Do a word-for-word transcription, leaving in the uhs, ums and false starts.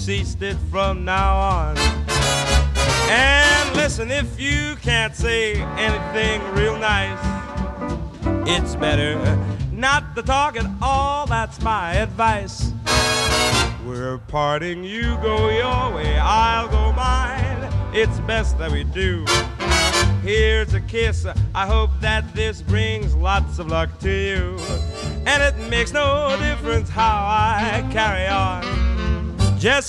ceased it from now on. And listen, if you can't say anything real nice, it's better not to talk at all, that's my advice. We're parting, you go your way, I'll go mine. It's best that we do. Here's a kiss, I hope that this brings lots of luck to you. And it makes no difference how I carry on. Just